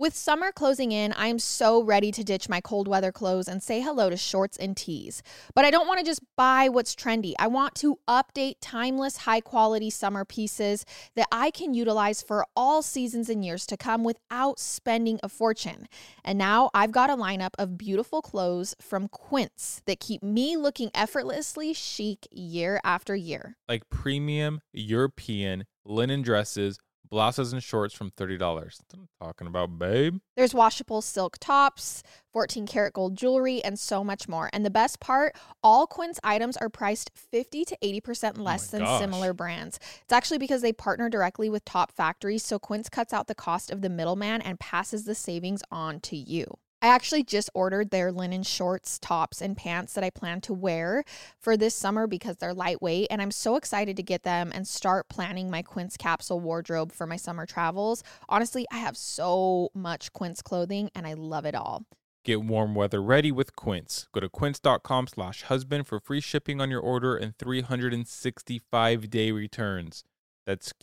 With summer closing in, I'm so ready to ditch my cold weather clothes and say hello to shorts and tees. But I don't want to just buy what's trendy. I want to update timeless, high-quality summer pieces that I can utilize for all seasons and years to come without spending a fortune. And now I've got a lineup of beautiful clothes from Quince that keep me looking effortlessly chic year after year. Like premium European linen dresses, blouses and shorts from $30. That's what I'm talking about, babe. There's washable silk tops, 14 karat gold jewelry, and so much more. And the best part, all Quince items are priced 50 to 80% less than similar brands. It's actually because they partner directly with top factories, so Quince cuts out the cost of the middleman and passes the savings on to you. I actually just ordered their linen shorts, tops, and pants that I plan to wear for this summer because they're lightweight, and I'm so excited to get them and start planning my Quince capsule wardrobe for my summer travels. Honestly, I have so much Quince clothing, and I love it all. Get warm weather ready with Quince. Go to quince.com/husband for free shipping on your order and 365-day returns. That's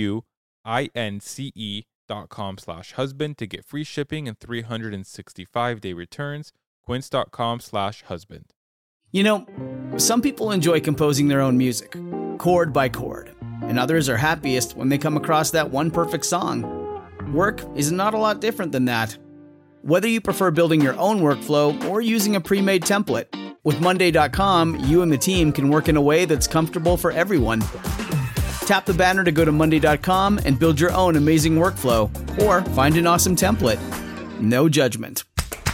QUINCE.com/husband to get free shipping and 365-day returns. Quince.com/husband. You know, some people enjoy composing their own music, chord by chord, and others are happiest when they come across that one perfect song. Work is not a lot different than that. Whether you prefer building your own workflow or using a pre-made template, with Monday.com, you and the team can work in a way that's comfortable for everyone. Tap the banner to go to Monday.com and build your own amazing workflow, or find an awesome template. No judgment.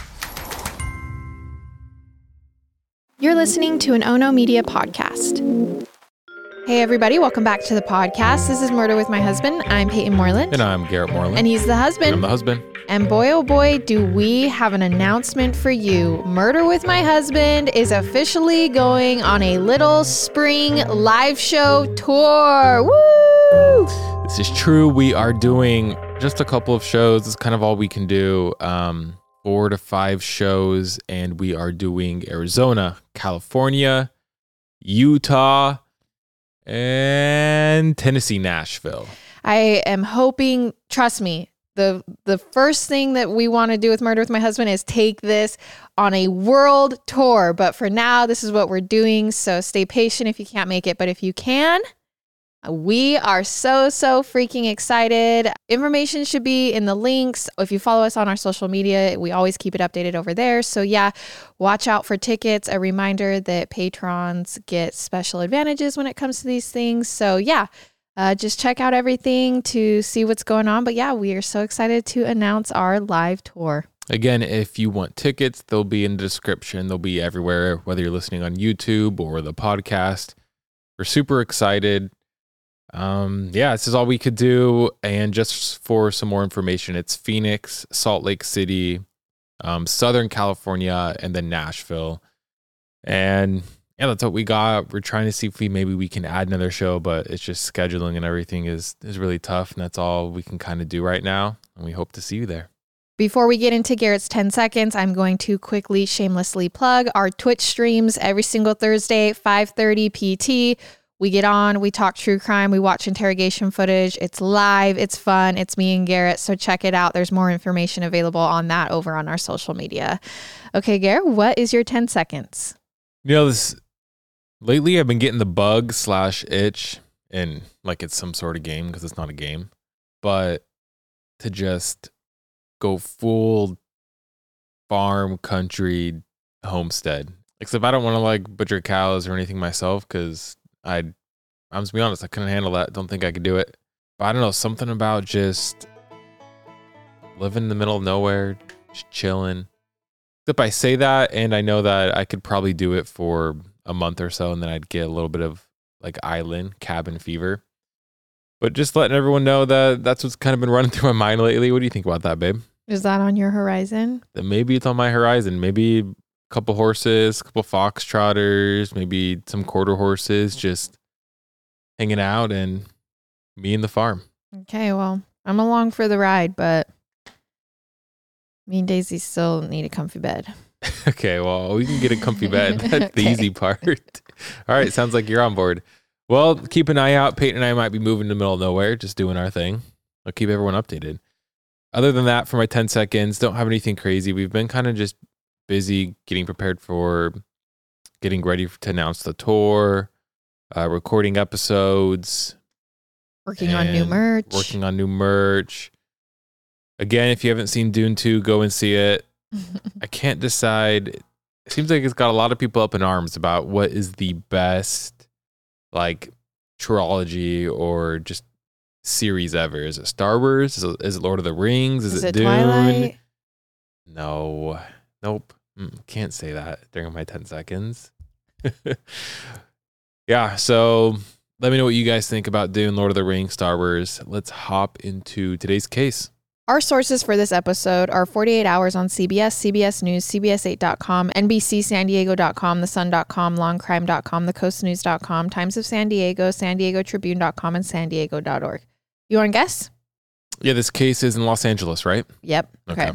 You're listening to an Ono Media podcast. Hey everybody, welcome back to the podcast. This is Murder with My Husband. I'm Peyton Moreland. And I'm Garrett Moreland. And he's the husband. I'm the husband. And boy, oh boy, do we have an announcement for you. Murder with My Husband is officially going on a little spring live show tour. Woo! This is true. We are doing just a couple of shows. It's kind of all we can do. 4 to 5 shows. And we are doing Arizona, California, Utah, and Tennessee, Nashville. I am hoping, trust me, the first thing that we want to do with Murder with My Husband is take this on a world tour. But for now, this is what we're doing. So stay patient if you can't make it. But if you can, we are so freaking excited. Information should be in the links. If you follow us on our social media, we always keep it updated over there. So yeah, watch out for tickets. A reminder that patrons get special advantages when it comes to these things. So yeah, just check out everything to see what's going on. But yeah, we are so excited to announce our live tour. Again, if you want tickets, they'll be in the description. They'll be everywhere, whether you're listening on YouTube or the podcast. We're super excited. This is all we could do. And just for some more information, it's Phoenix, Salt Lake City, Southern California, and then Nashville. And yeah, that's what we got. We're trying to see if maybe we can add another show, but it's just scheduling and everything is really tough. And that's all we can kind of do right now. And we hope to see you there. Before we get into Garrett's 10 seconds, I'm going to quickly shamelessly plug our Twitch streams every single Thursday, 5:30 PT. We get on, we talk true crime, we watch interrogation footage. It's live, it's fun, it's me and Garrett, so check it out. There's more information available on that over on our social media. Okay, Garrett, what is your 10 seconds? You know, lately I've been getting the bug/itch, and like it's some sort of game because it's not a game, but to just go full farm, country, homestead. Except I don't want to like butcher cows or anything myself because I'm to be honest, I couldn't handle that. Don't think I could do it. But I don't know, something about just living in the middle of nowhere, just chilling. Except I say that, and I know that I could probably do it for a month or so, and then I'd get a little bit of like island cabin fever. But just letting everyone know that that's what's kind of been running through my mind lately. What do you think about that, babe? Is that on your horizon? That maybe it's on my horizon. Maybe couple horses, couple fox trotters, maybe some quarter horses, just hanging out and me and the farm. Okay, well, I'm along for the ride, but me and Daisy still need a comfy bed. Okay, well, we can get a comfy bed. That's the easy part. All right, sounds like you're on board. Well, keep an eye out. Peyton and I might be moving to the middle of nowhere, just doing our thing. I'll keep everyone updated. Other than that, for my 10 seconds, don't have anything crazy. We've been kind of just busy getting prepared for getting ready to announce the tour, recording episodes, Working on new merch. Again, if you haven't seen Dune 2, go and see it. I can't decide. It seems like it's got a lot of people up in arms about what is the best, like, trilogy or just series ever. Is it Star Wars? Is it Lord of the Rings? Is it Dune? Twilight? No. Nope. Can't say that during my 10 seconds. Yeah, so let me know what you guys think about Dune, Lord of the Rings, Star Wars. Let's hop into today's case. Our sources for this episode are 48 Hours on CBS, CBS News, CBS8.com, NBCSanDiego.com, TheSun.com, LongCrime.com, TheCoastNews.com, Times of San Diego, SanDiegoTribune.com, and SanDiego.org. You want to guess? Yeah, this case is in Los Angeles, right? Yep. Okay.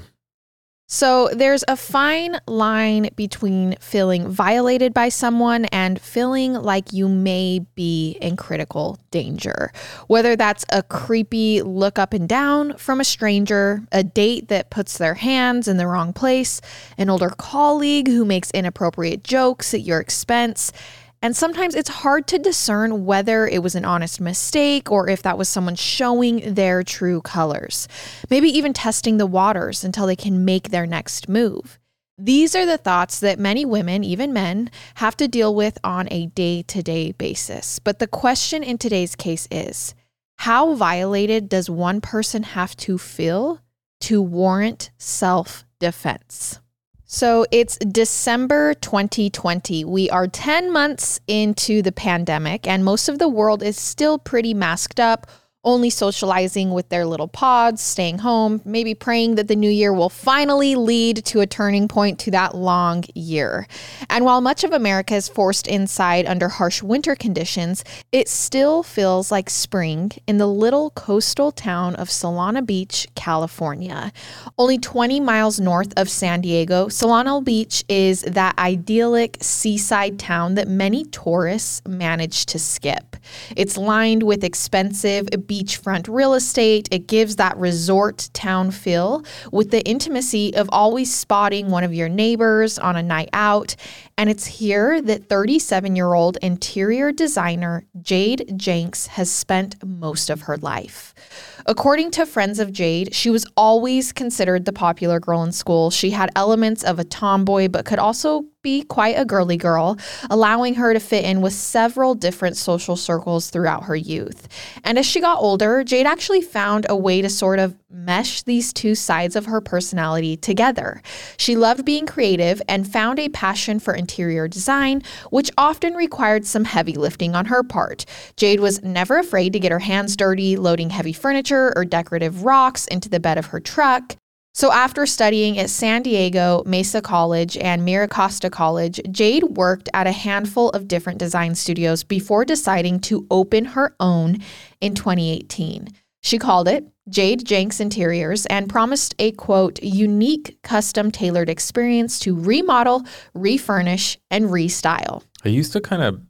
So there's a fine line between feeling violated by someone and feeling like you may be in critical danger. Whether that's a creepy look up and down from a stranger, a date that puts their hands in the wrong place, an older colleague who makes inappropriate jokes at your expense. And sometimes it's hard to discern whether it was an honest mistake or if that was someone showing their true colors. Maybe even testing the waters until they can make their next move. These are the thoughts that many women, even men, have to deal with on a day-to-day basis. But the question in today's case is, how violated does one person have to feel to warrant self-defense? So it's December 2020. We are 10 months into the pandemic, and most of the world is still pretty masked up, only socializing with their little pods, staying home, maybe praying that the new year will finally lead to a turning point to that long year. And while much of America is forced inside under harsh winter conditions, it still feels like spring in the little coastal town of Solana Beach, California. Only 20 miles north of San Diego, Solana Beach is that idyllic seaside town that many tourists manage to skip. It's lined with expensive beachfront real estate. It gives that resort town feel with the intimacy of always spotting one of your neighbors on a night out. And it's here that 37-year-old interior designer Jade Jenks has spent most of her life. According to friends of Jade, she was always considered the popular girl in school. She had elements of a tomboy, but could also be quite a girly girl, allowing her to fit in with several different social circles throughout her youth. And as she got older, Jade actually found a way to sort of mesh these two sides of her personality together. She loved being creative and found a passion for interior design, which often required some heavy lifting on her part. Jade was never afraid to get her hands dirty, loading heavy furniture or decorative rocks into the bed of her truck. So after studying at San Diego, Mesa College, and Miracosta College, Jade worked at a handful of different design studios before deciding to open her own in 2018. She called it Jade Jenks Interiors and promised a, quote, unique custom-tailored experience to remodel, refurnish, and restyle. I used to kind of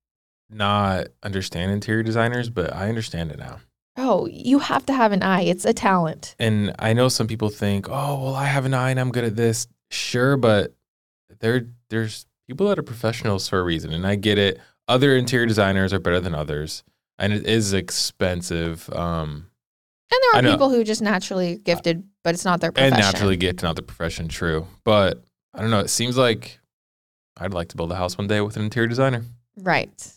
not understand interior designers, but I understand it now. Oh, you have to have an eye. It's a talent. And I know some people think, oh, well, I have an eye and I'm good at this. Sure, but there's people that are professionals for a reason. And I get it. Other interior designers are better than others. And it is expensive. And there are people who are just naturally gifted, but it's not their profession. And naturally gifted, not their profession, true. But I don't know. It seems like I'd like to build a house one day with an interior designer. Right.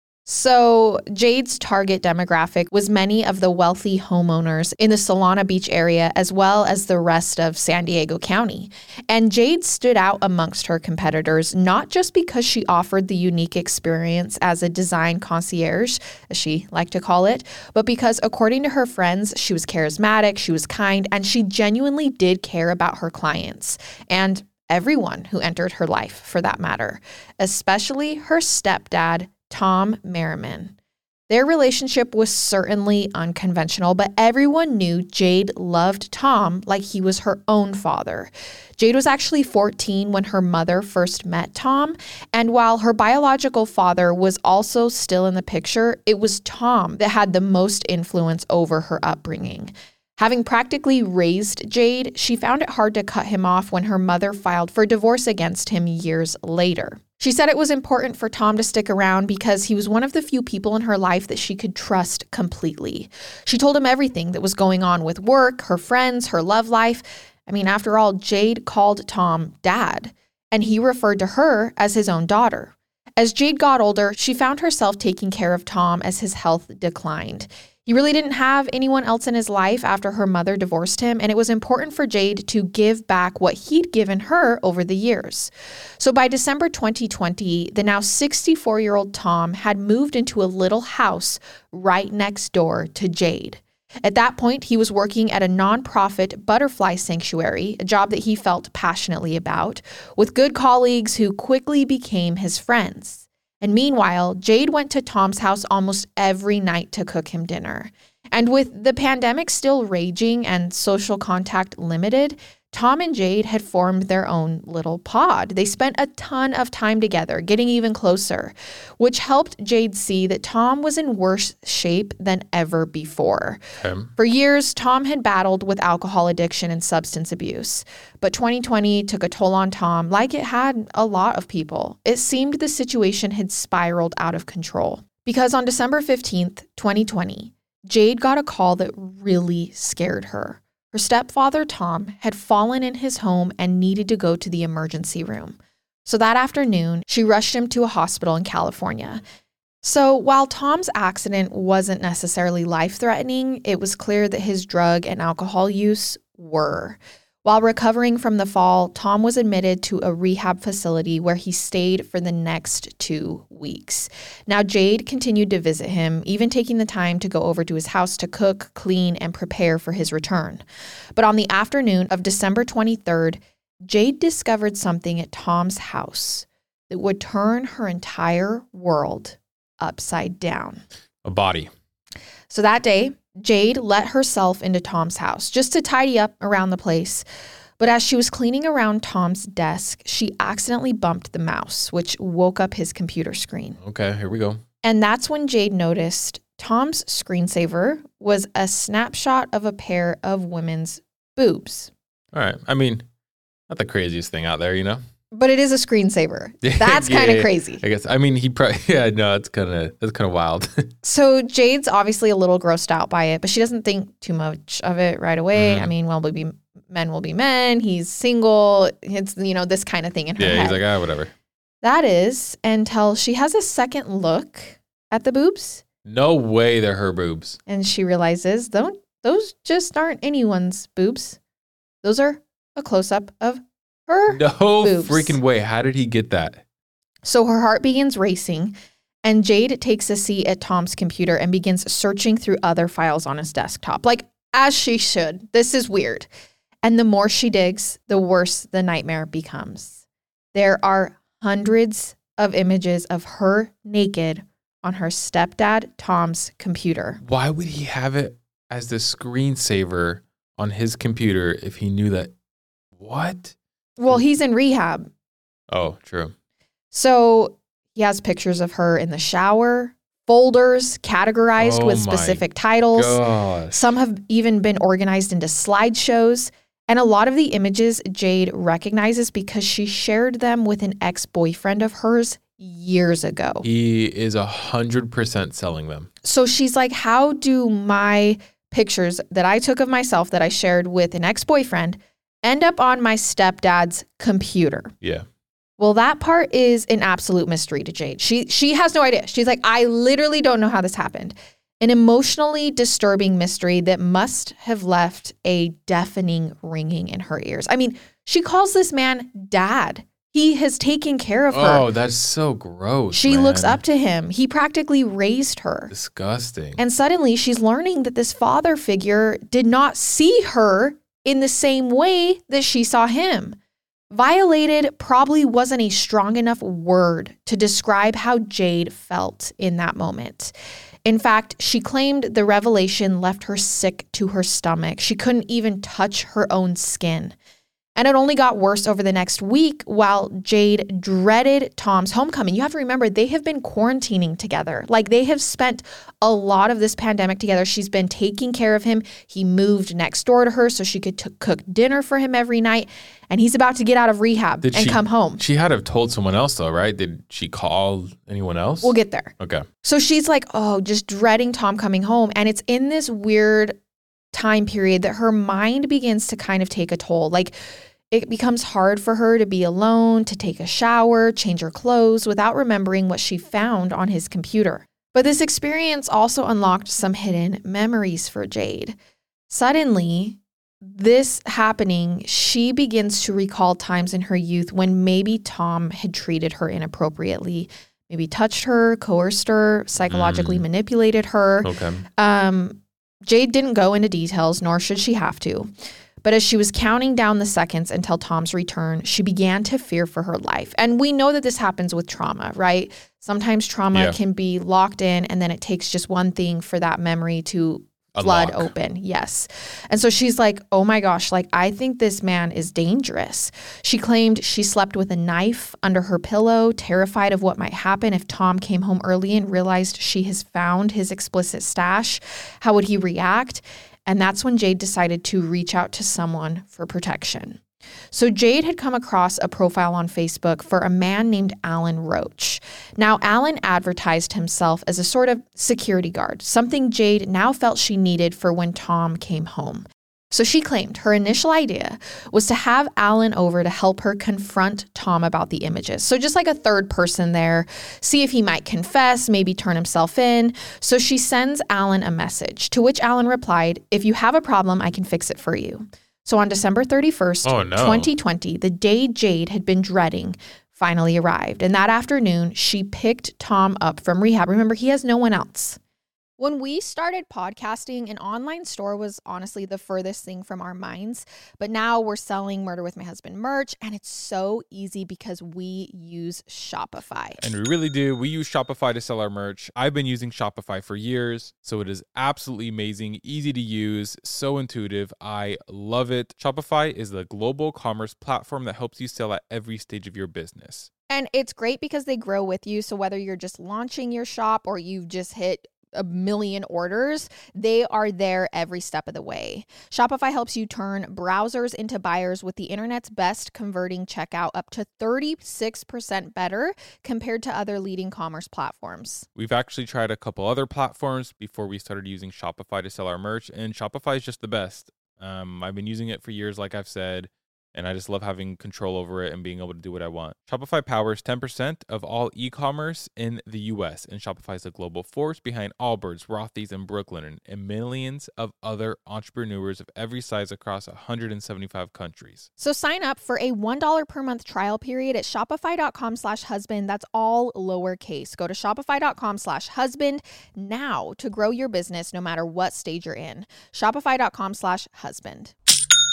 So Jade's target demographic was many of the wealthy homeowners in the Solana Beach area, as well as the rest of San Diego County. And Jade stood out amongst her competitors, not just because she offered the unique experience as a design concierge, as she liked to call it, but because, according to her friends, she was charismatic, she was kind, and she genuinely did care about her clients. And everyone who entered her life, for that matter, especially her stepdad, Tom Merriman. Their relationship was certainly unconventional, but everyone knew Jade loved Tom like he was her own father. Jade was actually 14 when her mother first met Tom, and while her biological father was also still in the picture, it was Tom that had the most influence over her upbringing. Having practically raised Jade, she found it hard to cut him off when her mother filed for divorce against him years later. She said it was important for Tom to stick around because he was one of the few people in her life that she could trust completely. She told him everything that was going on with work, her friends, her love life. I mean, after all, Jade called Tom dad, and he referred to her as his own daughter. As Jade got older, she found herself taking care of Tom as his health declined. He really didn't have anyone else in his life after her mother divorced him, and it was important for Jade to give back what he'd given her over the years. So by December 2020, the now 64-year-old Tom had moved into a little house right next door to Jade. At that point, he was working at a nonprofit butterfly sanctuary, a job that he felt passionately about, with good colleagues who quickly became his friends. And meanwhile, Jade went to Tom's house almost every night to cook him dinner. And with the pandemic still raging and social contact limited, Tom and Jade had formed their own little pod. They spent a ton of time together, getting even closer, which helped Jade see that Tom was in worse shape than ever before. For years, Tom had battled with alcohol addiction and substance abuse, but 2020 took a toll on Tom like it had a lot of people. It seemed the situation had spiraled out of control. Because on December 15th, 2020, Jade got a call that really scared her. Her stepfather, Tom, had fallen in his home and needed to go to the emergency room. So that afternoon, she rushed him to a hospital in California. So while Tom's accident wasn't necessarily life-threatening, it was clear that his drug and alcohol use were. While recovering from the fall, Tom was admitted to a rehab facility where he stayed for the next 2 weeks. Now, Jade continued to visit him, even taking the time to go over to his house to cook, clean, and prepare for his return. But on the afternoon of December 23rd, Jade discovered something at Tom's house that would turn her entire world upside down. A body. So that day, Jade let herself into Tom's house just to tidy up around the place. But as she was cleaning around Tom's desk, she accidentally bumped the mouse, which woke up his computer screen. Okay, here we go. And that's when Jade noticed Tom's screensaver was a snapshot of a pair of women's boobs. All right. I mean, not the craziest thing out there, you know? But it is a screensaver. That's kind of crazy. I guess. I mean, he probably, that's kind of wild. So Jade's obviously a little grossed out by it, but she doesn't think too much of it right away. I mean, men will be men. He's single. It's, this kind of thing in her head. Yeah, he's like, whatever. That is until she has a second look at the boobs. No way they're her boobs. And she realizes, those just aren't anyone's boobs. Those are a close-up of her boobs. Freaking way. How did he get that? So her heart begins racing, and Jade takes a seat at Tom's computer and begins searching through other files on his desktop, like as she should. This is weird. And the more she digs, the worse the nightmare becomes. There are hundreds of images of her naked on her stepdad, Tom's computer. Why would he have it as the screensaver on his computer if he knew that? What? Well, he's in rehab. Oh, true. So he has pictures of her in the shower, folders categorized with specific titles. Gosh. Some have even been organized into slideshows. And a lot of the images Jade recognizes because she shared them with an ex-boyfriend of hers years ago. He is 100% selling them. So she's like, how do my pictures that I took of myself that I shared with an ex-boyfriend end up on my stepdad's computer? Yeah. Well, that part is an absolute mystery to Jade. She has no idea. She's like, I literally don't know how this happened. An emotionally disturbing mystery that must have left a deafening ringing in her ears. I mean, she calls this man dad. He has taken care of her. Oh, that's so gross. She looks up to him. He practically raised her. Disgusting. And suddenly she's learning that this father figure did not see her in the same way that she saw him. Violated probably wasn't a strong enough word to describe how Jade felt in that moment. In fact, she claimed the revelation left her sick to her stomach. She couldn't even touch her own skin. And it only got worse over the next week while Jade dreaded Tom's homecoming. You have to remember, they have been quarantining together. Like, they have spent a lot of this pandemic together. She's been taking care of him. He moved next door to her so she could cook dinner for him every night. And he's about to get out of rehab and come home. She had to have told someone else though, right? Did she call anyone else? We'll get there. Okay. So she's like, oh, just dreading Tom coming home. And it's in this weird time period that her mind begins to kind of take a toll. Like, it becomes hard for her to be alone, to take a shower, change her clothes without remembering what she found on his computer. But this experience also unlocked some hidden memories for Jade. Suddenly, this happening, she begins to recall times in her youth when maybe Tom had treated her inappropriately, maybe touched her, coerced her, psychologically manipulated her. Okay. Jade didn't go into details, nor should she have to. But as she was counting down the seconds until Tom's return, she began to fear for her life. And we know that this happens with trauma, right? Sometimes trauma can be locked in, and then it takes just one thing for that memory to flood open. Yes. And so she's like, oh my gosh, like, I think this man is dangerous. She claimed she slept with a knife under her pillow, terrified of what might happen if Tom came home early and realized she has found his explicit stash. How would he react? And that's when Jade decided to reach out to someone for protection. So Jade had come across a profile on Facebook for a man named Alan Roach. Now, Alan advertised himself as a sort of security guard, something Jade now felt she needed for when Tom came home. So she claimed her initial idea was to have Alan over to help her confront Tom about the images. So just like a third person there, see if he might confess, maybe turn himself in. So she sends Alan a message, to which Alan replied, if you have a problem, I can fix it for you. So on December 31st, 2020, the day Jade had been dreading finally arrived. And that afternoon, she picked Tom up from rehab. Remember, he has no one else. When we started podcasting, an online store was honestly the furthest thing from our minds. But now we're selling Murder with My Husband merch, and it's so easy because we use Shopify. And we really do. We use Shopify to sell our merch. I've been using Shopify for years, so it is absolutely amazing, easy to use, so intuitive. I love it. Shopify is the global commerce platform that helps you sell at every stage of your business. And it's great because they grow with you. So whether you're just launching your shop or you've just hit a million orders, they are there every step of the way. Shopify helps you turn browsers into buyers with the internet's best converting checkout, up to 36% better compared to other leading commerce platforms. We've actually tried a couple other platforms before we started using Shopify to sell our merch, and Shopify is just the best. I've been using it for years, like I've said, and I just love having control over it and being able to do what I want. Shopify powers 10% of all e-commerce in the U.S., and Shopify is a global force behind Allbirds, Rothy's, and Brooklinen, and millions of other entrepreneurs of every size across 175 countries. So sign up for a $1 per month trial period at shopify.com/husband. That's all lowercase. Go to shopify.com/husband now to grow your business no matter what stage you're in. Shopify.com/husband.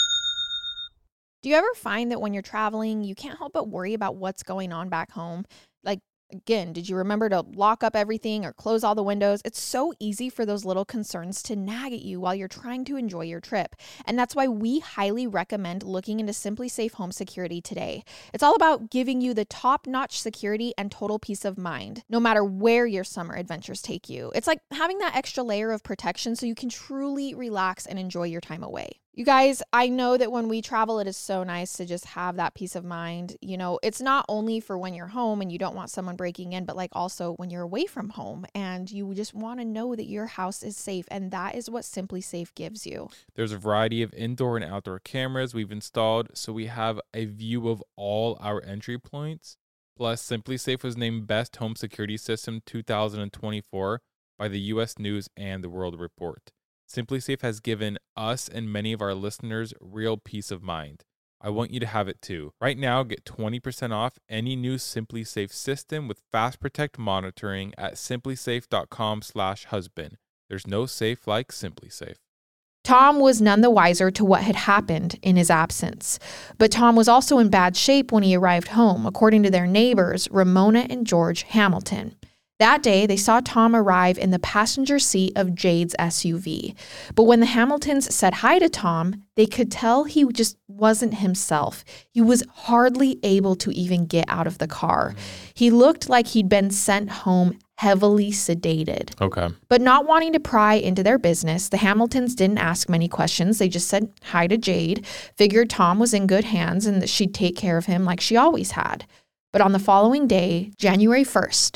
Do you ever find that when you're traveling, you can't help but worry about what's going on back home? Like, again, did you remember to lock up everything or close all the windows? It's so easy for those little concerns to nag at you while you're trying to enjoy your trip. And that's why we highly recommend looking into SimpliSafe Home Security today. It's all about giving you the top-notch security and total peace of mind, no matter where your summer adventures take you. It's like having that extra layer of protection so you can truly relax and enjoy your time away. You guys, I know that when we travel, it is so nice to just have that peace of mind. You know, it's not only for when you're home and you don't want someone breaking in, but like also when you're away from home and you just want to know that your house is safe. And that is what SimpliSafe gives you. There's a variety of indoor and outdoor cameras we've installed, so we have a view of all our entry points. Plus, SimpliSafe was named Best Home Security System 2024 by the U.S. News and the World Report. SimpliSafe has given us and many of our listeners real peace of mind. I want you to have it too. Right now, get 20% off any new SimpliSafe system with Fast Protect monitoring at simplisafe.com/husband. There's no safe like SimpliSafe. Tom was none the wiser to what had happened in his absence. But Tom was also in bad shape when he arrived home, according to their neighbors, Ramona and George Hamilton. That day, they saw Tom arrive in the passenger seat of Jade's SUV. But when the Hamiltons said hi to Tom, they could tell he just wasn't himself. He was hardly able to even get out of the car. He looked like he'd been sent home heavily sedated. Okay. But not wanting to pry into their business, the Hamiltons didn't ask many questions. They just said hi to Jade, figured Tom was in good hands and that she'd take care of him like she always had. But on the following day, January 1st,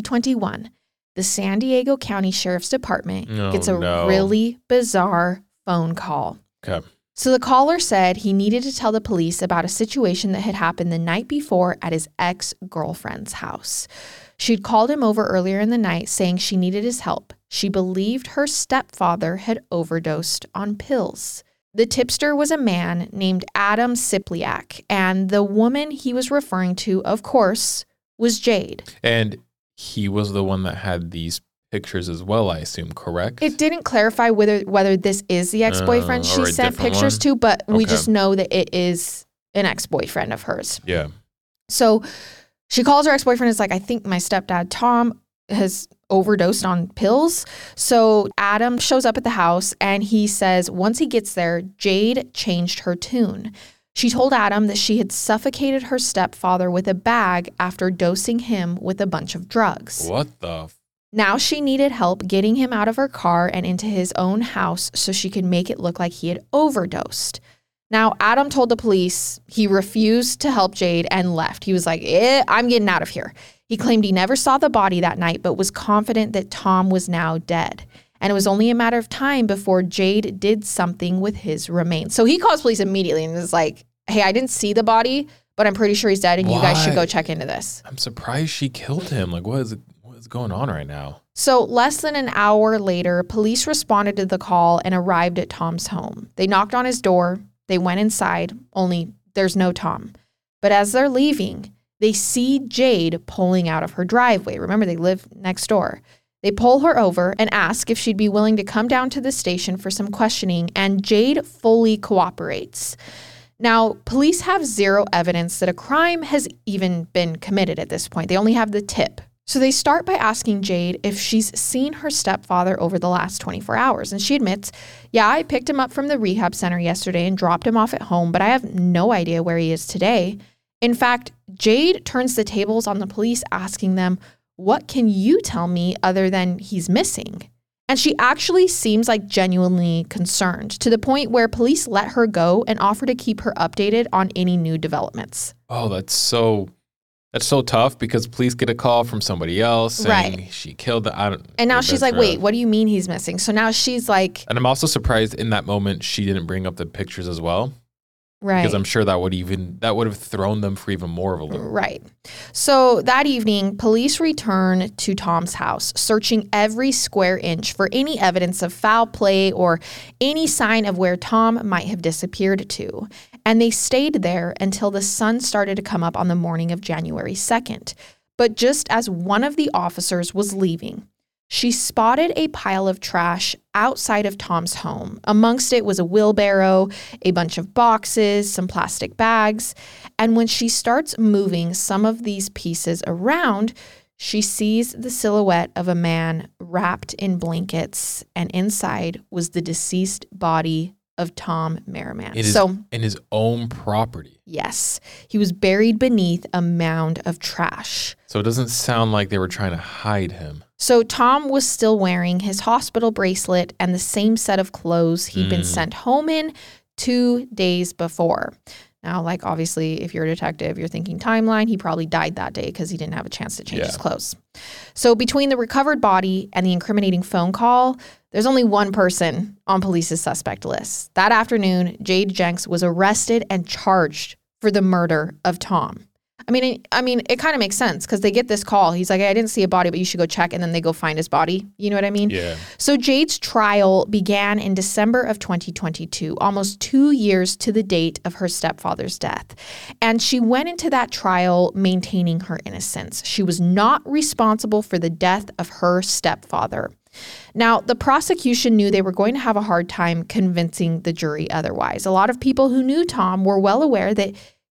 2021, the San Diego County Sheriff's Department gets a really bizarre phone call. Okay. So the caller said he needed to tell the police about a situation that had happened the night before at his ex-girlfriend's house. She'd called him over earlier in the night saying she needed his help. She believed her stepfather had overdosed on pills. The tipster was a man named Adam Sipliak, and the woman he was referring to, of course, was Jade. And he was the one that had these pictures as well, I assume, correct? It didn't clarify whether this is the ex-boyfriend she sent pictures to, but we just know that it is an ex-boyfriend of hers. Yeah. So she calls her ex-boyfriend. It's like, I think my stepdad, Tom, has overdosed on pills. So Adam shows up at the house and he says once he gets there, Jade changed her tune. She told Adam that she had suffocated her stepfather with a bag after dosing him with a bunch of drugs. What the? Now she needed help getting him out of her car and into his own house so she could make it look like he had overdosed. Now, Adam told the police he refused to help Jade and left. He was like, I'm getting out of here. He claimed he never saw the body that night, but was confident that Tom was now dead. And it was only a matter of time before Jade did something with his remains. So he calls police immediately and is like, hey, I didn't see the body, but I'm pretty sure he's dead and you guys should go check into this. I'm surprised she killed him. Like, what is going on right now? So less than an hour later, police responded to the call and arrived at Tom's home. They knocked on his door. They went inside, only there's no Tom. But as they're leaving, they see Jade pulling out of her driveway. Remember, they live next door. They pull her over and ask if she'd be willing to come down to the station for some questioning, and Jade fully cooperates. Now, police have zero evidence that a crime has even been committed at this point. They only have the tip. So they start by asking Jade if she's seen her stepfather over the last 24 hours. And she admits, yeah, I picked him up from the rehab center yesterday and dropped him off at home, but I have no idea where he is today. In fact, Jade turns the tables on the police, asking them, what can you tell me other than he's missing? And she actually seems like genuinely concerned, to the point where police let her go and offer to keep her updated on any new developments. Oh, that's so tough because police get a call from somebody else saying she killed the. And now she's like, wait, what do you mean he's missing? So now she's like. And I'm also surprised in that moment she didn't bring up the pictures as well. Right. Because I'm sure that would have thrown them for even more of a loop. Right. So that evening, police return to Tom's house, searching every square inch for any evidence of foul play or any sign of where Tom might have disappeared to. And they stayed there until the sun started to come up on the morning of January 2nd. But just as one of the officers was leaving, she spotted a pile of trash outside of Tom's home. Amongst it was a wheelbarrow, a bunch of boxes, some plastic bags. And when she starts moving some of these pieces around, she sees the silhouette of a man wrapped in blankets, and inside was the deceased body of Tom Merriman. In his own property. Yes. He was buried beneath a mound of trash. So it doesn't sound like they were trying to hide him. So Tom was still wearing his hospital bracelet and the same set of clothes he'd been sent home in 2 days before. Now, like, obviously, if you're a detective, you're thinking timeline. He probably died that day because he didn't have a chance to change his clothes. So between the recovered body and the incriminating phone call, there's only one person on police's suspect list. That afternoon, Jade Jenks was arrested and charged for the murder of Tom. I mean, it kind of makes sense because they get this call. He's like, hey, I didn't see a body, but you should go check. And then they go find his body. You know what I mean? Yeah. So Jade's trial began in December of 2022, almost 2 years to the date of her stepfather's death. And she went into that trial maintaining her innocence. She was not responsible for the death of her stepfather. Now, the prosecution knew they were going to have a hard time convincing the jury otherwise. A lot of people who knew Tom were well aware that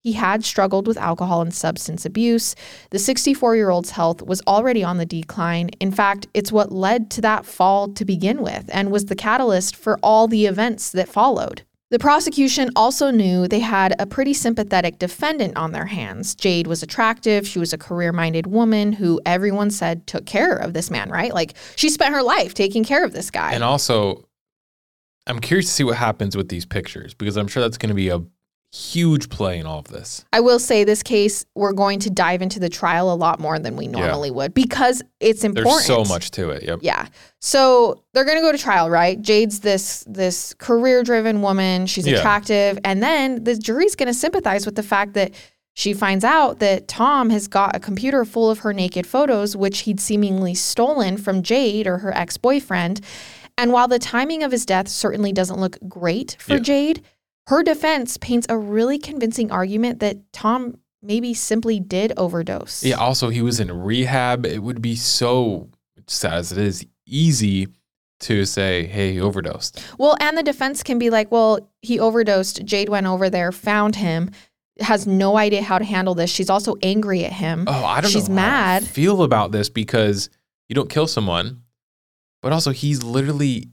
he had struggled with alcohol and substance abuse. The 64-year-old's health was already on the decline. In fact, it's what led to that fall to begin with and was the catalyst for all the events that followed. The prosecution also knew they had a pretty sympathetic defendant on their hands. Jade was attractive. She was a career-minded woman who everyone said took care of this man, right? Like, she spent her life taking care of this guy. And also, I'm curious to see what happens with these pictures, because I'm sure that's going to be a huge play in all of this. I will say this case, we're going to dive into the trial a lot more than we normally would because it's important. There's so much to it. Yep. Yeah. So they're going to go to trial, right? Jade's this career-driven woman. She's attractive. And then the jury's going to sympathize with the fact that she finds out that Tom has got a computer full of her naked photos, which he'd seemingly stolen from Jade or her ex-boyfriend. And while the timing of his death certainly doesn't look great for Jade, her defense paints a really convincing argument that Tom maybe simply did overdose. Yeah, also, he was in rehab. It would be so, sad as it is, easy to say, hey, he overdosed. Well, and the defense can be like, well, he overdosed. Jade went over there, found him, has no idea how to handle this. She's also angry at him. Oh, I don't know. She's mad. How I feel about this because you don't kill someone, but also he's literally,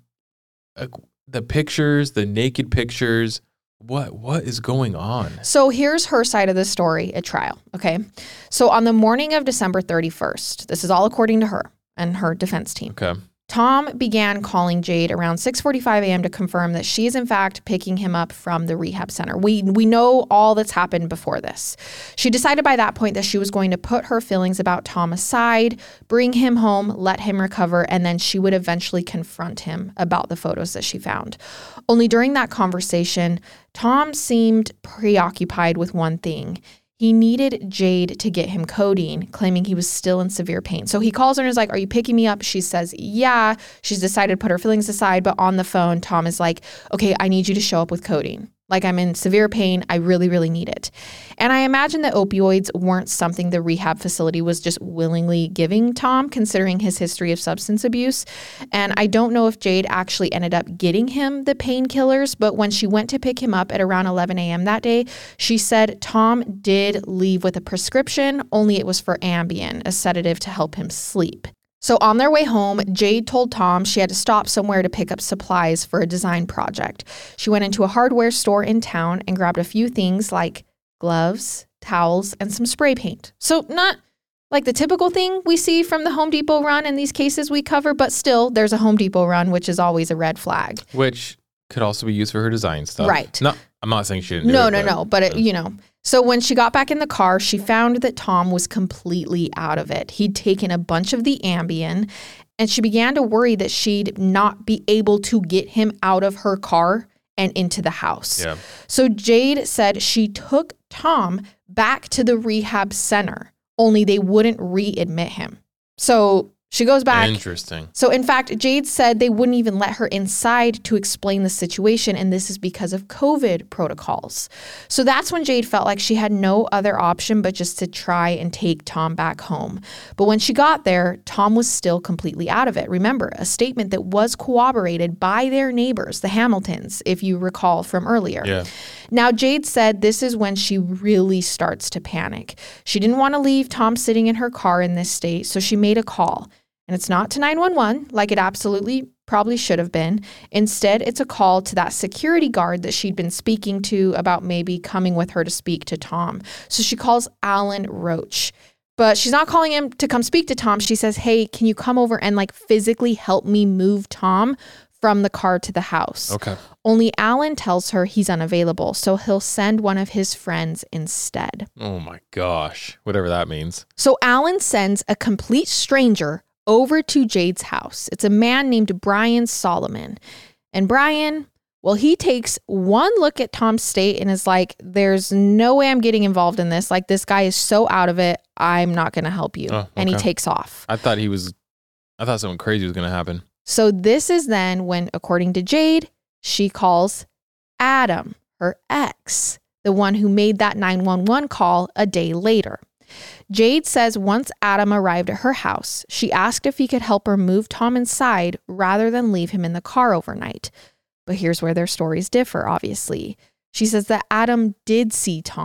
the pictures, the naked pictures, what is going on? So here's her side of the story at trial, okay? So on the morning of December 31st, this is all according to her and her defense team. Okay. Tom began calling Jade around 6:45 a.m. to confirm that she is in fact picking him up from the rehab center. We know all that's happened before this. She decided by that point that she was going to put her feelings about Tom aside, bring him home, let him recover, and then she would eventually confront him about the photos that she found. Only during that conversation, Tom seemed preoccupied with one thing. He needed Jade to get him codeine, claiming he was still in severe pain. So he calls her and is like, are you picking me up? She says, yeah. She's decided to put her feelings aside. But on the phone, Tom is like, okay, I need you to show up with codeine. Like, I'm in severe pain. I really, really need it. And I imagine that opioids weren't something the rehab facility was just willingly giving Tom, considering his history of substance abuse. And I don't know if Jade actually ended up getting him the painkillers, but when she went to pick him up at around 11 a.m. that day, she said Tom did leave with a prescription, only it was for Ambien, a sedative to help him sleep. So on their way home, Jade told Tom she had to stop somewhere to pick up supplies for a design project. She went into a hardware store in town and grabbed a few things like gloves, towels, and some spray paint. So not like the typical thing we see from the Home Depot run in these cases we cover, but still there's a Home Depot run, which is always a red flag. Which could also be used for her design stuff. Right. No, I'm not saying she didn't do No. But it, So when she got back in the car, she found that Tom was completely out of it. He'd taken a bunch of the Ambien, and she began to worry that she'd not be able to get him out of her car and into the house. Yeah. So Jade said she took Tom back to the rehab center, only they wouldn't readmit him. So she goes back. Interesting. So in fact, Jade said they wouldn't even let her inside to explain the situation, and this is because of COVID protocols. So that's when Jade felt like she had no other option but just to try and take Tom back home. But when she got there, Tom was still completely out of it. Remember, a statement that was corroborated by their neighbors, the Hamiltons, if you recall from earlier. Yeah. Now, Jade said this is when she really starts to panic. She didn't want to leave Tom sitting in her car in this state, so she made a call. And it's not to 911 like it absolutely probably should have been. Instead, it's a call to that security guard that she'd been speaking to about maybe coming with her to speak to Tom. So she calls Alan Roach. But she's not calling him to come speak to Tom. She says, hey, can you come over and physically help me move Tom from the car to the house? Okay. Only Alan tells her he's unavailable, so he'll send one of his friends instead. Oh my gosh. Whatever that means. So Alan sends a complete stranger over to Jade's house. It's a man named Brian Solomon. And Brian, well, he takes one look at Tom's state and is like, there's no way I'm getting involved in this. Like, this guy is so out of it. I'm not going to help you. Okay. And he takes off. I thought something crazy was going to happen. So this is then when, according to Jade, she calls Adam, her ex, the one who made that 911 call a day later. Jade says once Adam arrived at her house, she asked if he could help her move Tom inside rather than leave him in the car overnight. But here's where their stories differ, obviously. She says that Adam did see Tom.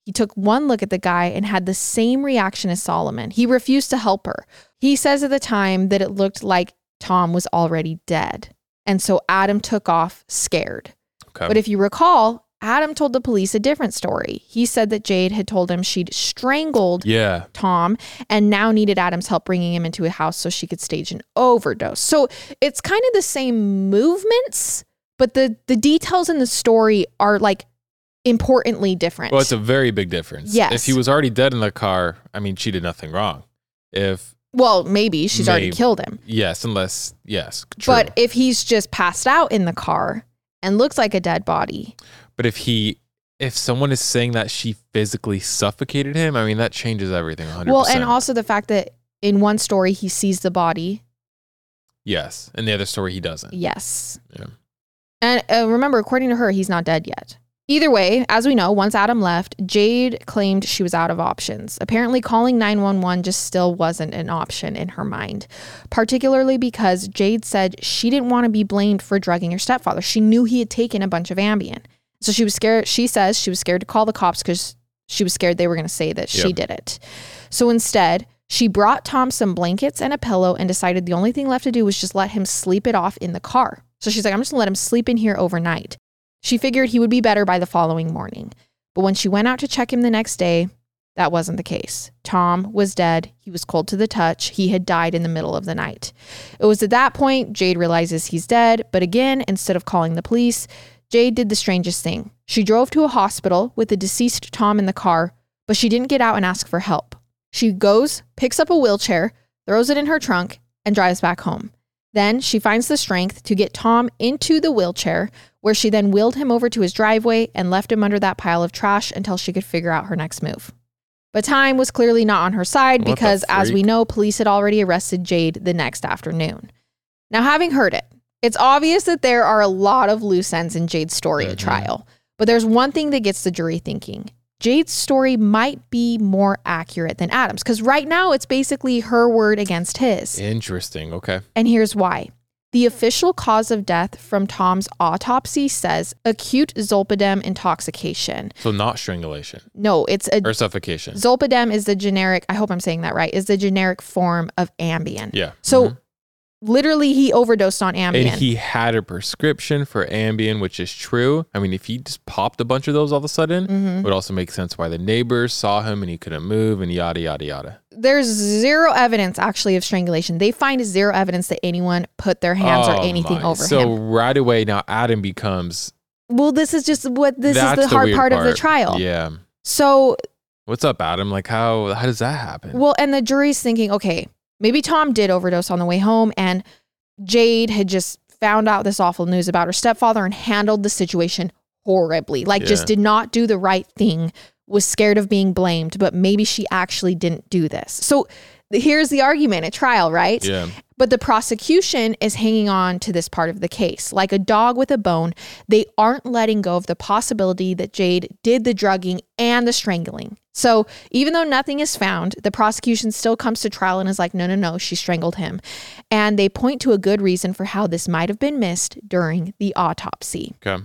He took one look at the guy and had the same reaction as Solomon. He refused to help her. He says at the time that it looked like Tom was already dead. And so Adam took off scared. Okay. But if you recall, Adam told the police a different story. He said that Jade had told him she'd strangled Tom and now needed Adam's help bringing him into a house so she could stage an overdose. So it's kind of the same movements, but the details in the story are like importantly different. Well, it's a very big difference. Yes. If he was already dead in the car, I mean, she did nothing wrong. Well, maybe she's already killed him. Yes, true. But if he's just passed out in the car and looks like a dead body. But if someone is saying that she physically suffocated him, I mean, that changes everything 100%. Well, and also the fact that in one story he sees the body. Yes. In the other story, he doesn't. Yes. Yeah. And remember, according to her, he's not dead yet. Either way, as we know, once Adam left, Jade claimed she was out of options. Apparently, calling 911 just still wasn't an option in her mind, particularly because Jade said she didn't want to be blamed for drugging her stepfather. She knew he had taken a bunch of Ambien. So she was scared. She says she was scared to call the cops because she was scared they were going to say that she did it. So instead, she brought Tom some blankets and a pillow and decided the only thing left to do was just let him sleep it off in the car. So she's like, I'm just going to let him sleep in here overnight. She figured he would be better by the following morning. But when she went out to check him the next day, that wasn't the case. Tom was dead. He was cold to the touch. He had died in the middle of the night. It was at that point Jade realizes he's dead. But again, instead of calling the police, Jade did the strangest thing. She drove to a hospital with the deceased Tom in the car, but she didn't get out and ask for help. She goes, picks up a wheelchair, throws it in her trunk, and drives back home. Then she finds the strength to get Tom into the wheelchair, where she then wheeled him over to his driveway and left him under that pile of trash until she could figure out her next move. But time was clearly not on her side because, as we know, police had already arrested Jade the next afternoon. Now, having heard it, it's obvious that there are a lot of loose ends in Jade's story at trial. But there's one thing that gets the jury thinking. Jade's story might be more accurate than Adam's, because right now it's basically her word against his. Interesting. Okay. And here's why. The official cause of death from Tom's autopsy says acute zolpidem intoxication. So not strangulation. No, it's or suffocation. Zolpidem is the generic, I hope I'm saying that right, is the generic form of Ambien. Yeah. So literally he overdosed on Ambien. And he had a prescription for Ambien, which is true. I mean, if he just popped a bunch of those all of a sudden, it would also make sense why the neighbors saw him and he couldn't move and yada, yada, yada. There's zero evidence actually of strangulation. They find zero evidence that anyone put their hands or anything over him. So right away now Adam becomes... Well, this is just what this is the hard part of the trial. Yeah. So... What's up, Adam? Like how does that happen? Well, and the jury's thinking, okay, maybe Tom did overdose on the way home and Jade had just found out this awful news about her stepfather and handled the situation horribly. Like just did not do the right thing, was scared of being blamed, but maybe she actually didn't do this. So here's the argument at trial, right? Yeah. But the prosecution is hanging on to this part of the case. Like a dog with a bone, they aren't letting go of the possibility that Jade did the drugging and the strangling. So even though nothing is found, the prosecution still comes to trial and is like, no, she strangled him. And they point to a good reason for how this might have been missed during the autopsy. Okay.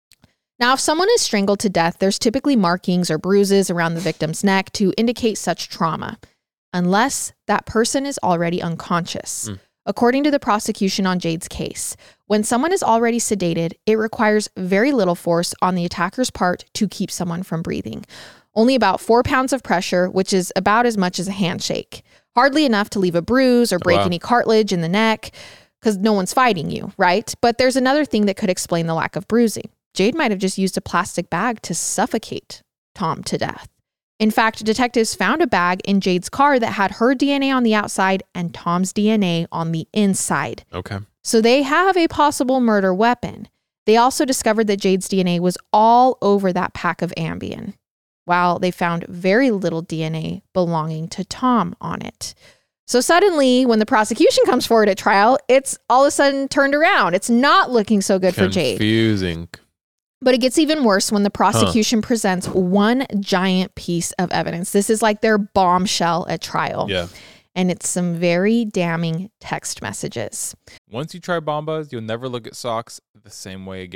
Now, if someone is strangled to death, there's typically markings or bruises around the victim's neck to indicate such trauma, unless that person is already unconscious. According to the prosecution on Jade's case, when someone is already sedated, it requires very little force on the attacker's part to keep someone from breathing. Only about 4 pounds of pressure, which is about as much as a handshake. Hardly enough to leave a bruise or break any cartilage in the neck, because no one's fighting you, right? But there's another thing that could explain the lack of bruising. Jade might have just used a plastic bag to suffocate Tom to death. In fact, detectives found a bag in Jade's car that had her DNA on the outside and Tom's DNA on the inside. Okay. So they have a possible murder weapon. They also discovered that Jade's DNA was all over that pack of Ambien, while they found very little DNA belonging to Tom on it. So suddenly, when the prosecution comes forward at trial, it's all of a sudden turned around. It's not looking so good for Jade. Confusing. But it gets even worse when the prosecution presents one giant piece of evidence. This is like their bombshell at trial. Yeah. And it's some very damning text messages. Once you try Bombas, you'll never look at socks the same way again.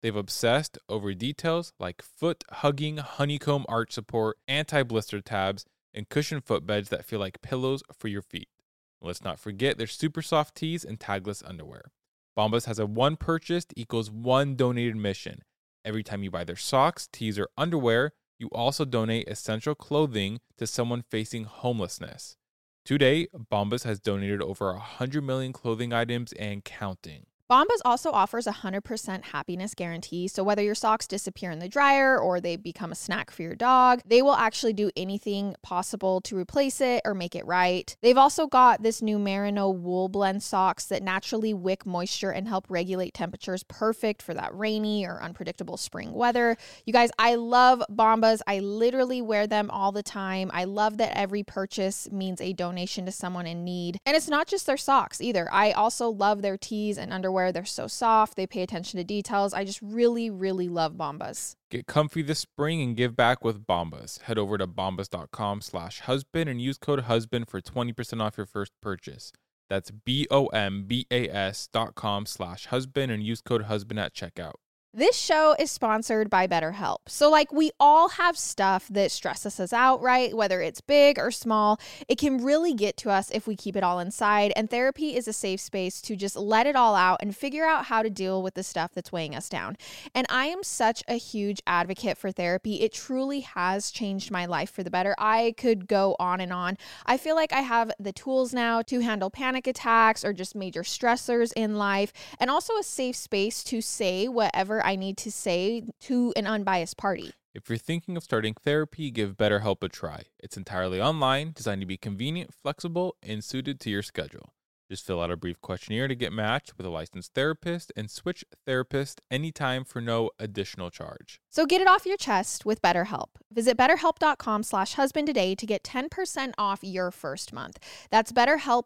They've obsessed over details like foot-hugging honeycomb arch support, anti-blister tabs, and cushioned footbeds that feel like pillows for your feet. Let's not forget their super soft tees and tagless underwear. Bombas has a one purchased equals one donated mission. Every time you buy their socks, tees, or underwear, you also donate essential clothing to someone facing homelessness. Today, Bombas has donated over 100 million clothing items and counting. Bombas also offers a 100% happiness guarantee. So whether your socks disappear in the dryer or they become a snack for your dog, they will actually do anything possible to replace it or make it right. They've also got this new Merino wool blend socks that naturally wick moisture and help regulate temperatures, perfect for that rainy or unpredictable spring weather. You guys, I love Bombas. I literally wear them all the time. I love that every purchase means a donation to someone in need. And it's not just their socks either. I also love their tees and underwear. They're so soft. They pay attention to details. I just really, really love Bombas. Get comfy this spring and give back with Bombas. Head over to bombas.com/husband and use code HUSBAND for 20% off your first purchase. That's BOMBAS.com/husband and use code HUSBAND at checkout. This show is sponsored by BetterHelp. So we all have stuff that stresses us out, right? Whether it's big or small, it can really get to us if we keep it all inside. And therapy is a safe space to just let it all out and figure out how to deal with the stuff that's weighing us down. And I am such a huge advocate for therapy. It truly has changed my life for the better. I could go on and on. I feel like I have the tools now to handle panic attacks or just major stressors in life, and also a safe space to say whatever I need to say to an unbiased party. If you're thinking of starting therapy, give BetterHelp a try. It's entirely online, designed to be convenient, flexible, and suited to your schedule. Just fill out a brief questionnaire to get matched with a licensed therapist and switch therapist anytime for no additional charge. So get it off your chest with BetterHelp. Visit BetterHelp.com/husband today to get 10% off your first month. That's BetterHelp,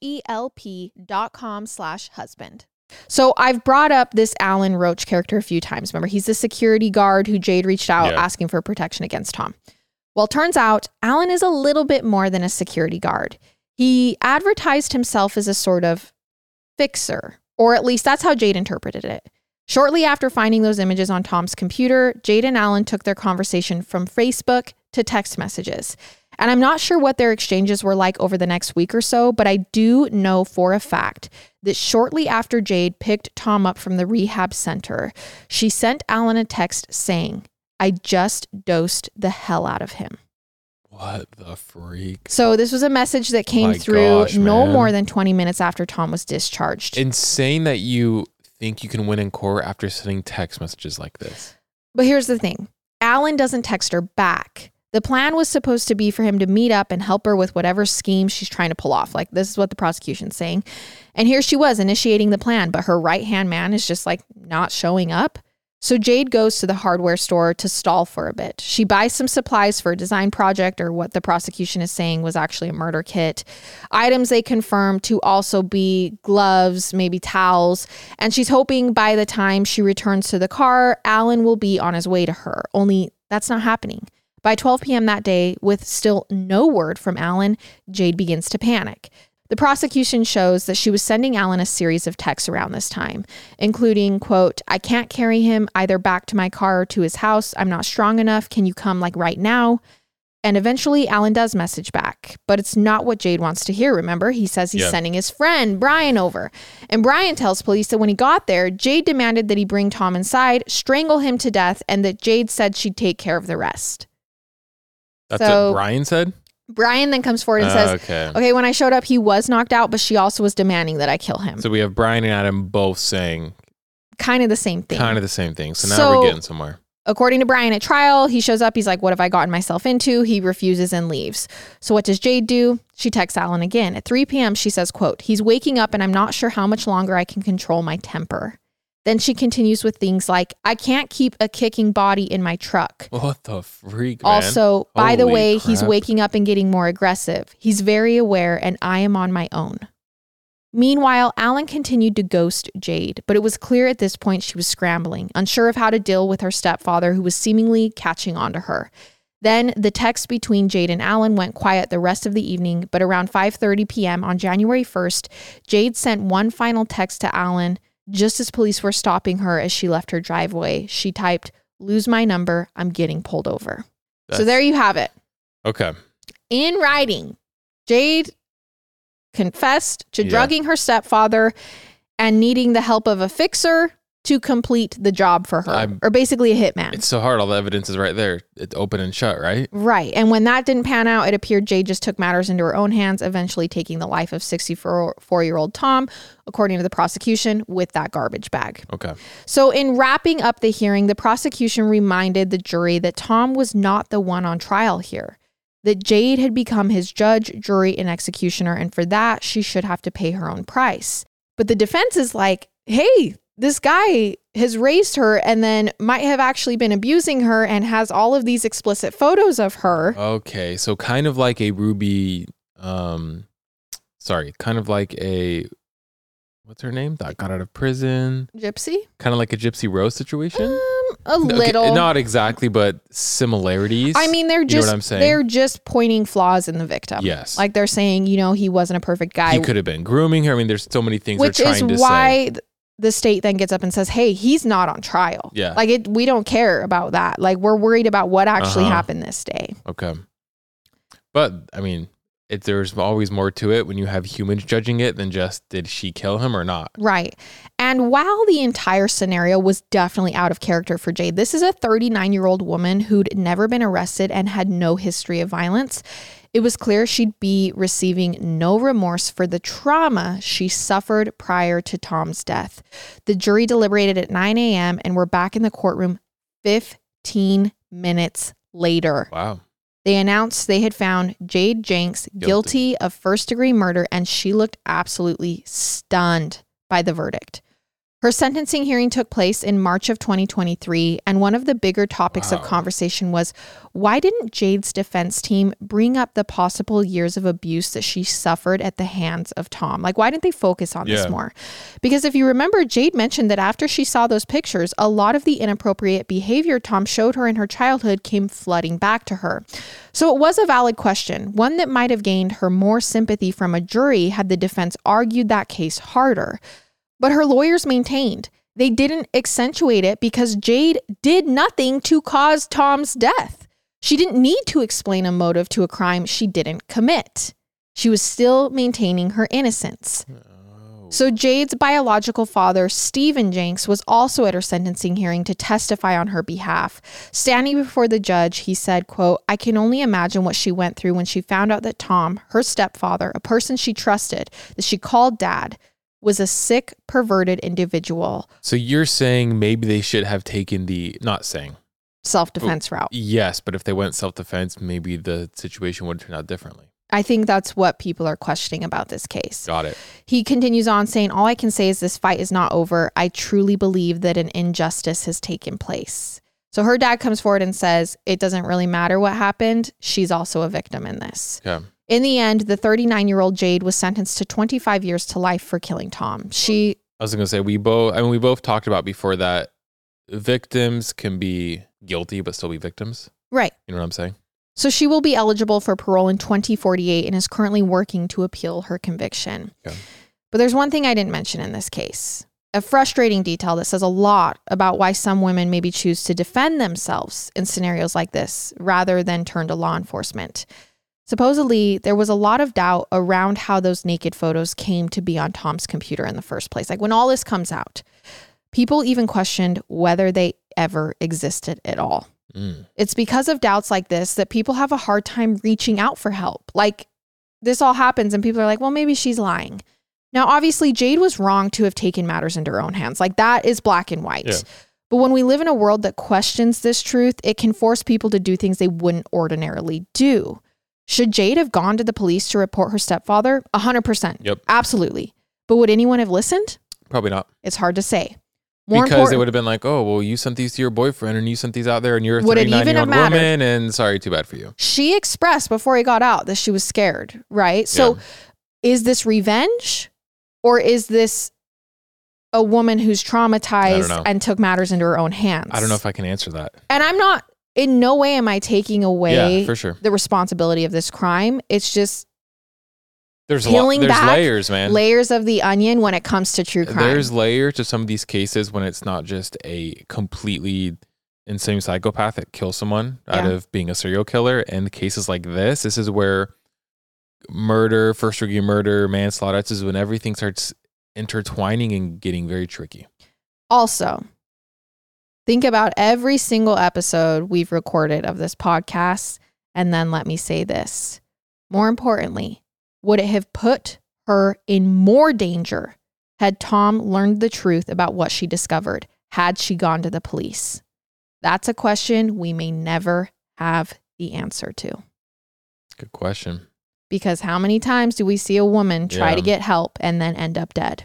HELP.com/husband. So I've brought up this Alan Roach character a few times. Remember, he's the security guard who Jade reached out asking for protection against Tom. Well, turns out Alan is a little bit more than a security guard. He advertised himself as a sort of fixer, or at least that's how Jade interpreted it. Shortly after finding those images on Tom's computer, Jade and Alan took their conversation from Facebook to text messages. And I'm not sure what their exchanges were like over the next week or so, but I do know for a fact that shortly after Jade picked Tom up from the rehab center, she sent Alan a text saying, "I just dosed the hell out of him." What the freak? So this was a message that came through no more than 20 minutes after Tom was discharged. Insane that you think you can win in court after sending text messages like this. But here's the thing. Alan doesn't text her back. The plan was supposed to be for him to meet up and help her with whatever scheme she's trying to pull off. This is what the prosecution's saying. And here she was initiating the plan, but her right-hand man is just not showing up. So Jade goes to the hardware store to stall for a bit. She buys some supplies for a design project, or what the prosecution is saying was actually a murder kit. Items they confirm to also be gloves, maybe towels. And she's hoping by the time she returns to the car, Alan will be on his way to her. Only that's not happening. By 12 p.m. that day, with still no word from Alan, Jade begins to panic. The prosecution shows that she was sending Alan a series of texts around this time, including, quote, "I can't carry him either back to my car or to his house. I'm not strong enough. Can you come right now?" And eventually Alan does message back, but it's not what Jade wants to hear. Remember, he says he's sending his friend Brian over. And Brian tells police that when he got there, Jade demanded that he bring Tom inside, strangle him to death, and that Jade said she'd take care of the rest. That's what Brian said? Brian then comes forward and says, okay, when I showed up, he was knocked out, but she also was demanding that I kill him. So we have Brian and Adam both saying kind of the same thing. So now we're getting somewhere. According to Brian at trial, he shows up. He's like, what have I gotten myself into? He refuses and leaves. So what does Jade do? She texts Alan again. At 3 p.m., she says, quote, "He's waking up and I'm not sure how much longer I can control my temper." Then she continues with things like, "I can't keep a kicking body in my truck." What the freak, man? Also, by the way, he's waking up and getting more aggressive. He's very aware and I am on my own. Meanwhile, Alan continued to ghost Jade, but it was clear at this point she was scrambling, unsure of how to deal with her stepfather who was seemingly catching on to her. Then the text between Jade and Alan went quiet the rest of the evening, but around 5:30 p.m. on January 1st, Jade sent one final text to Alan Just as police were stopping her as she left her driveway, she typed, "Lose my number. I'm getting pulled over." So there you have it. Okay. In writing, Jade confessed to drugging her stepfather and needing the help of a fixer to complete the job for her, or basically a hitman. It's so hard. All the evidence is right there. It's open and shut, right? Right. And when that didn't pan out, it appeared Jade just took matters into her own hands, eventually taking the life of 64-year-old Tom, according to the prosecution, with that garbage bag. Okay. So in wrapping up the hearing, the prosecution reminded the jury that Tom was not the one on trial here, that Jade had become his judge, jury, and executioner, and for that, she should have to pay her own price. But the defense is like, hey, this guy has raised her and then might have actually been abusing her and has all of these explicit photos of her. Okay. So kind of like a Ruby, kind of like a, what's her name? That got out of prison. Gypsy? Kind of like a Gypsy Rose situation? Little. Okay, not exactly, but similarities. I mean, they're You know just what I'm saying? they're just pointing flaws in the victim. Yes. Like they're saying, he wasn't a perfect guy. He could have been grooming her. I mean, there's so many things which they're is trying to why say. the state then gets up and says, hey, he's not on trial. Yeah. Like we don't care about that. Like we're worried about what actually happened this day. Okay. But I mean, there's always more to it when you have humans judging it than just did she kill him or not. Right. And while the entire scenario was definitely out of character for Jade, this is a 39-year-old woman who'd never been arrested and had no history of violence. It was clear she'd be receiving no remorse for the trauma she suffered prior to Tom's death. The jury deliberated at 9 a.m. and were back in the courtroom 15 minutes later. Wow. They announced they had found Jade Jenks guilty of first-degree murder, and she looked absolutely stunned by the verdict. Her sentencing hearing took place in March of 2023, and one of the bigger topics of conversation was, why didn't Jade's defense team bring up the possible years of abuse that she suffered at the hands of Tom? Like, why didn't they focus on this more? Because if you remember, Jade mentioned that after she saw those pictures, a lot of the inappropriate behavior Tom showed her in her childhood came flooding back to her. So it was a valid question, one that might have gained her more sympathy from a jury had the defense argued that case harder. But her lawyers maintained they didn't accentuate it because Jade did nothing to cause Tom's death. She didn't need to explain a motive to a crime she didn't commit. She was still maintaining her innocence. So Jade's biological father, Stephen Jenks, was also at her sentencing hearing to testify on her behalf. Standing before the judge, he said, quote, "I can only imagine what she went through when she found out that Tom, her stepfather, a person she trusted, that she called dad, was a sick, perverted individual." So you're saying maybe they should have taken self-defense route. Yes, but if they went self-defense, maybe the situation would turn out differently. I think that's what people are questioning about this case. Got it. He continues on saying, "All I can say is this fight is not over. I truly believe that an injustice has taken place." So her dad comes forward and says, it doesn't really matter what happened. She's also a victim in this. Okay. In the end, the 39-year-old Jade was sentenced to 25 years to life for killing Tom. I was going to say, we both talked about before that victims can be guilty but still be victims. Right. You know what I'm saying? So she will be eligible for parole in 2048 and is currently working to appeal her conviction. Okay. But there's one thing I didn't mention in this case. A frustrating detail that says a lot about why some women maybe choose to defend themselves in scenarios like this rather than turn to law enforcement. Supposedly, there was a lot of doubt around how those naked photos came to be on Tom's computer in the first place. Like when all this comes out, people even questioned whether they ever existed at all. It's because of doubts like this that people have a hard time reaching out for help. Like this all happens and people are like, well, maybe she's lying. Now, obviously, Jade was wrong to have taken matters into her own hands. Like that is black and white. Yeah. But when we live in a world that questions this truth, it can force people to do things they wouldn't ordinarily do. Should Jade have gone to the police to report her stepfather? 100%. Yep. Absolutely. But would anyone have listened? Probably not. It's hard to say. Because they would have been like, oh, well, you sent these to your boyfriend and you sent these out there and you're a 39-year-old woman and sorry, too bad for you. She expressed before he got out that she was scared, right? So is this revenge or is this a woman who's traumatized and took matters into her own hands? I don't know if I can answer that. And I'm not, in no way am I taking away for sure. the responsibility of this crime. It's just There's peeling there's back layers, man. layers of the onion when it comes to true crime. There's layers to some of these cases when it's not just a completely insane psychopath that kills someone out of being a serial killer. And cases like this is where murder, first degree murder, manslaughter, this is when everything starts intertwining and getting very tricky. Also, think about every single episode we've recorded of this podcast, and then let me say this. More importantly, would it have put her in more danger had Tom learned the truth about what she discovered? Had she gone to the police? That's a question we may never have the answer to. Good question. Because how many times do we see a woman try to get help and then end up dead?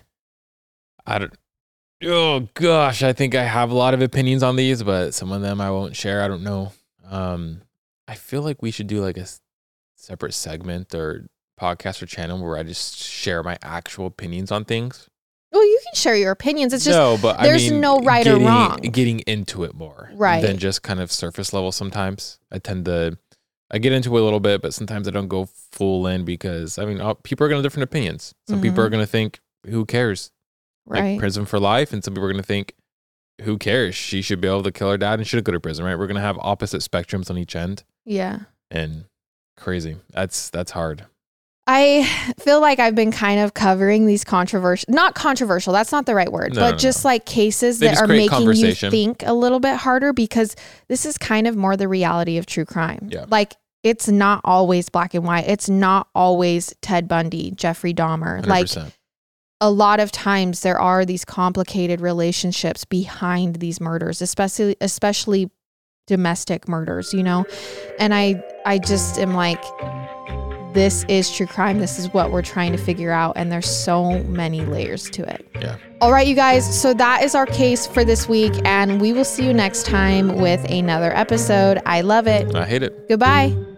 Oh gosh, I think I have a lot of opinions on these, but some of them I won't share. I don't know. I feel like we should do like a separate segment or podcast or channel where I just share my actual opinions on things. Well, you can share your opinions. It's just there's no right or wrong. Getting into it more, right, than just kind of surface level. Sometimes I get into it a little bit, but sometimes I don't go full in because people are going to have different opinions. Some people are going to think, "Who cares?" Right, like prison for life, and some people are going to think, "Who cares? She should be able to kill her dad and should go to prison." Right? We're going to have opposite spectrums on each end. Yeah, and crazy. That's hard. I feel like I've been kind of covering these not controversial, that's not the right word, like cases that are making you think a little bit harder, because this is kind of more the reality of true crime. Yeah. Like, it's not always black and white. It's not always Ted Bundy, Jeffrey Dahmer. 100%. Like, a lot of times there are these complicated relationships behind these murders, especially domestic murders, And I just am like, this is true crime. This is what we're trying to figure out. And there's so many layers to it. Yeah. All right, you guys. So that is our case for this week. And we will see you next time with another episode. I love it. I hate it. Goodbye.